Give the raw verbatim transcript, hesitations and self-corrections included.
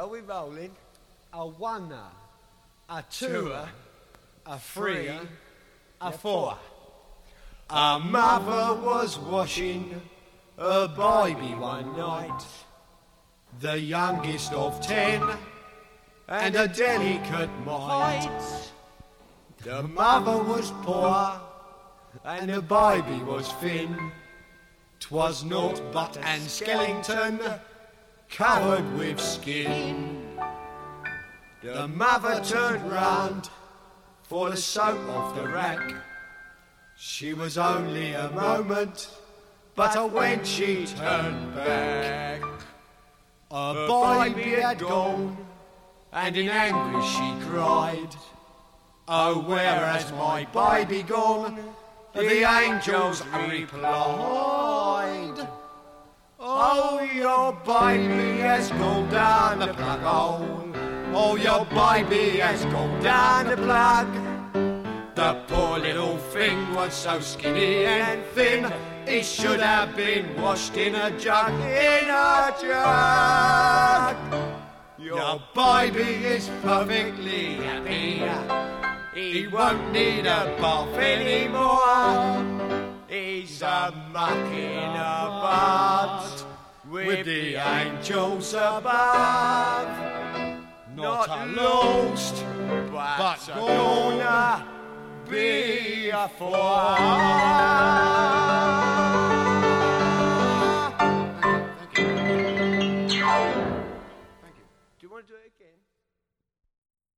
we rolling? A one, a two, Two, a three, three, a four. A mother was washing her baby one night, the youngest of ten, and a delicate mite. The mother was poor, and the baby was thin. 'Twas naught but an skeleton, covered with skin. The mother turned round for the soap off the rack. She was only a moment, but when she turned back, her baby had gone, and in anguish she cried, "Oh, where has my baby gone?" The angels replied, "Oh, your baby has gone down the plug hole. Oh, your baby has gone down the plug." The poor little thing was so skinny and thin, it should have been washed in a jug, in a jug. Your baby is perfectly happy. He won't need a bath anymore. He's a mucking about with the angels above. Not lost, but gonna be a four.